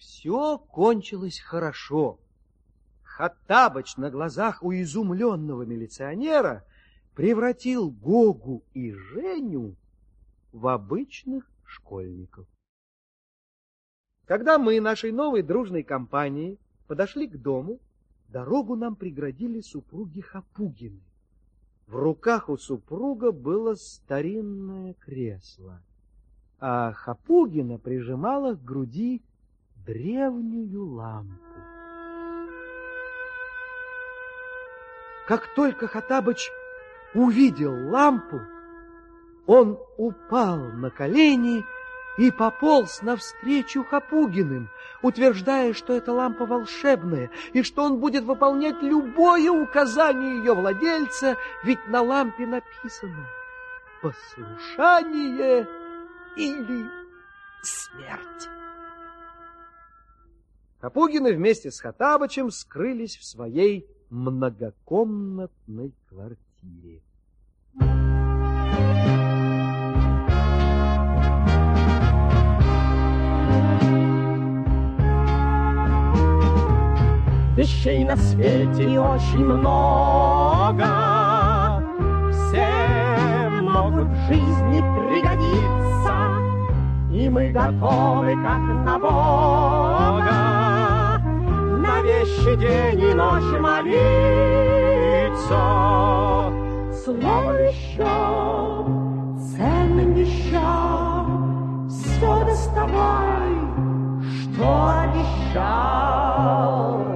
Все кончилось хорошо. Хоттабыч на глазах у изумленного милиционера превратил Гогу и Женю в обычных школьников. Когда мы нашей новой дружной компанией подошли к дому, дорогу нам преградили супруги Хапугины. В руках у супруга было старинное кресло, а Хапугина прижимала к груди древнюю лампу. Как только Хоттабыч увидел лампу, он упал на колени и пополз навстречу Хапугиным, утверждая, что эта лампа волшебная и что он будет выполнять любое указание ее владельца, ведь на лампе написано «Послушание или смерть». Хапугины вместе с Хоттабычем скрылись в своей многокомнатной квартире. Вещей на свете очень много, все могут в жизни пригодиться, и мы готовы, как на Бога, на вещи день и ночь молиться. Слово вещам, ценным вещам, все доставай, что обещал.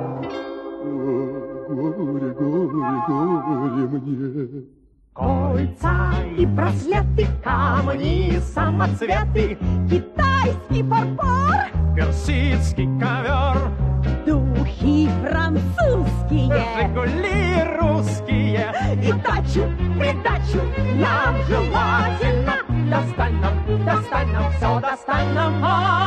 Горе, горе, горе мне. Кольца и браслеты, камни, самоцветы, китайский фарфор, персидский ковер, духи французские, жигули русские, и дачу, придачу нам желательно. достань нам, все достань нам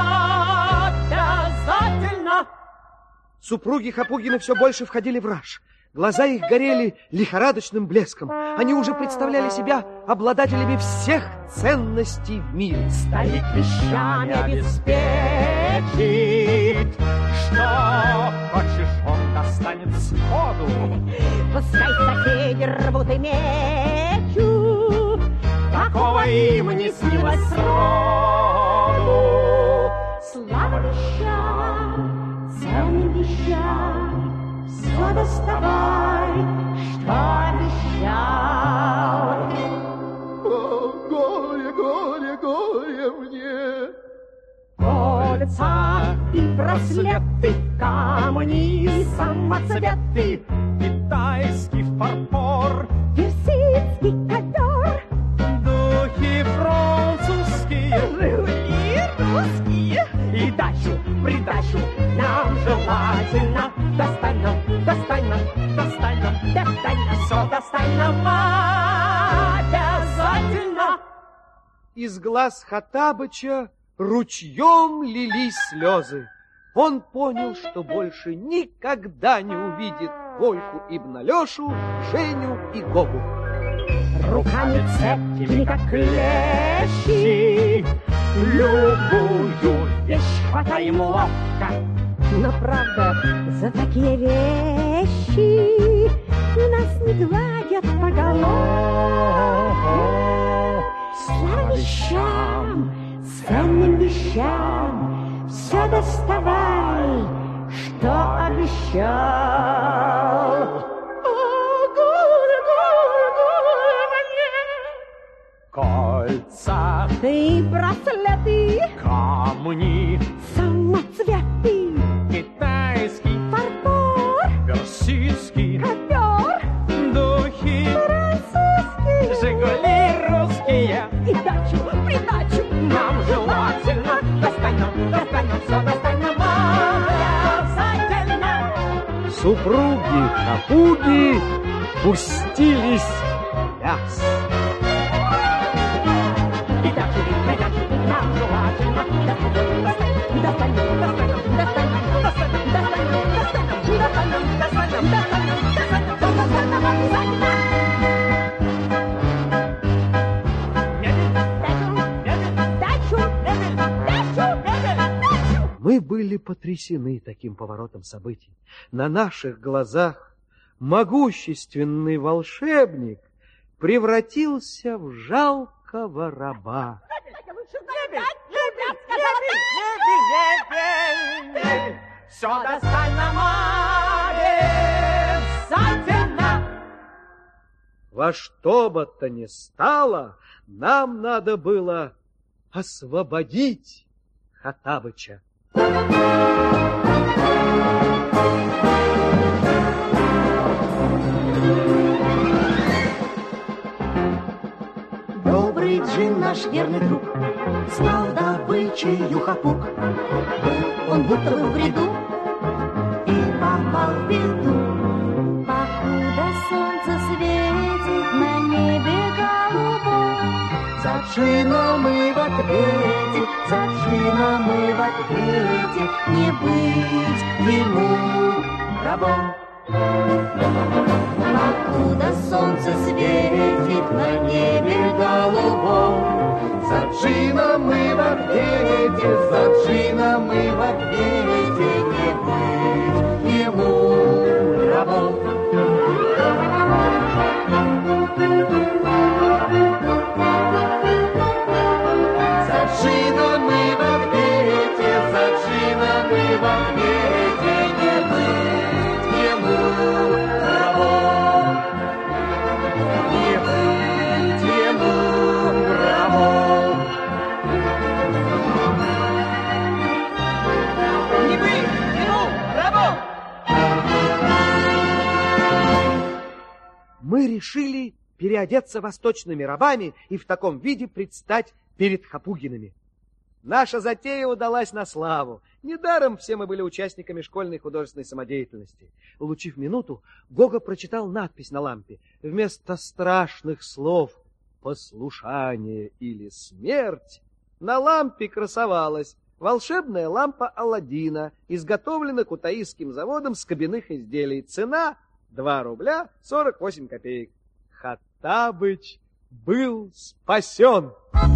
обязательно. Супруги Хапугины все больше входили в раж. Глаза их горели лихорадочным блеском. Они уже представляли себя обладателями всех ценностей в мире. Старик вещами обеспечит, что хочешь, он достанет сходу. Пускай соседи рвут и мечут, Такого им не снилось сроду. слава вещам, ценным вещам, все доставай, что обещал. О, горе, горе, горе мне. Кольца и браслеты, камни и самоцветы, китайский фарфор, Персидский ковер, духи французские, жигули русские, и дачу, придачу нам желательно. Достань нам, все достань нам обязательно. Из глаз Хоттабыча ручьем лились слезы. Он понял, что больше никогда не увидит Вольку ибн Алешу, Женю и Гогу. Руками цепкими, как клещи, любую вещь хватаем ловко. но правда за такие вещи нас не гладят по голове. Слава вещам, ценным вещам, все доставай, что обещал. Кольца И браслеты, камни, самоцветы, китайский, фарфор, персидский, ковер, духи, французский, жигули русские. и дачу, придачу Нам желательно достань нам, все достань нам обязательно. Супруги-хапуги пустились в пляс. И дачу, придачу нам желательно достань нам обязательно. дачу, дачу, дачу. Мы были потрясены таким поворотом событий. На наших глазах могущественный волшебник превратился в жалкого раба. Все достально обязательно. Во что бы то ни стало, нам надо было освободить Хоттабыча. Добрый джин, наш верный друг, стал добычей хапуг. Был он будто бы в бреду и попал в беду. Покуда солнце светит на небе голубом, За джином и в ответе, за джином и в ответе, не быть ему рабом. покуда солнце светит на небе голубом, За джином и в ответе, за джином и в ответе, не быть ему рабом. За джином и в ответе, за джином и в ответе, не быть ему рабом. Не быть ему рабом. Не быть ему рабом. Мы решили переодеться восточными рабами и в таком виде предстать перед Хапугинами. Наша затея удалась на славу. Недаром все мы были участниками школьной художественной самодеятельности. Улучив минуту, Гога прочитал надпись на лампе. Вместо страшных слов «послушание» или «смерть» на лампе красовалась волшебная лампа Аладдина, изготовлена Кутаисским заводом с кабинных изделий. Цена 2 рубля 48 копеек. Хоттабыч был спасен.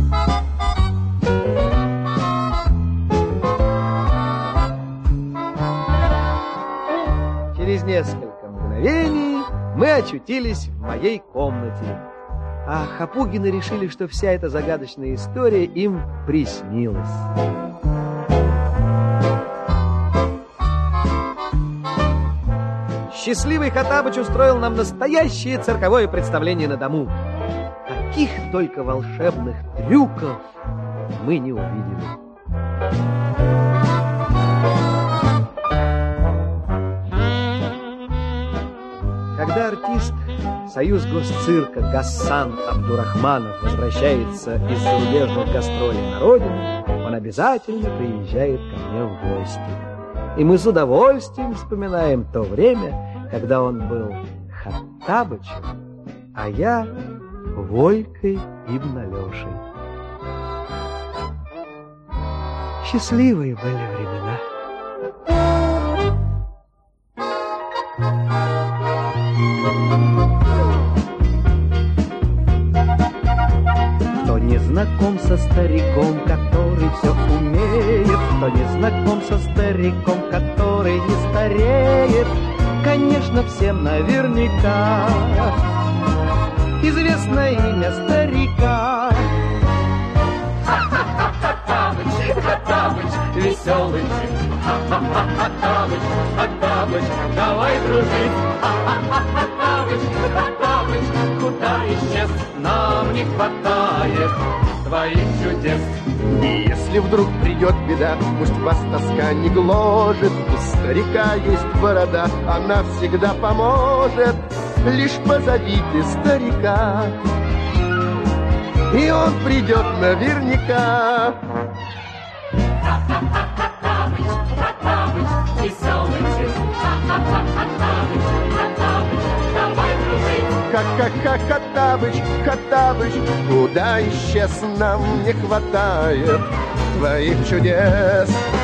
Через несколько мгновений мы очутились в моей комнате. А Хапугины решили, что вся эта загадочная история им приснилась. Счастливый Хоттабыч устроил нам настоящее цирковое представление на дому. Каких только волшебных трюков мы не увидели. Когда артист Союз Госцирка Гассан Абдурахманов возвращается из зарубежных гастролей на родину, он обязательно приезжает ко мне в гости. И мы с удовольствием вспоминаем то время, когда он был Хоттабычем, а я Волькой Ибн Алешей. Счастливые были времена. Кто не знаком со стариком, который все умеет, кто не знаком со стариком, который не стареет, конечно, всем наверняка известно имя старика. Хоттабыч, Хоттабыч, веселый джин. Хоттабыч, Хоттабыч, давай дружить. Хоттабыч, Хоттабыч, куда исчез? Нам не хватает твоих чудес. И если вдруг придет беда, пусть вас тоска не гложет. У старика есть борода, она всегда поможет. Лишь позовите старика, и он придет наверняка. Хоттабыч, Хоттабыч, веселый джин. Хоттабыч, Хоттабыч, давай дружить. Хоттабыч, Хоттабыч, куда исчез? Нам не хватает твоих чудес.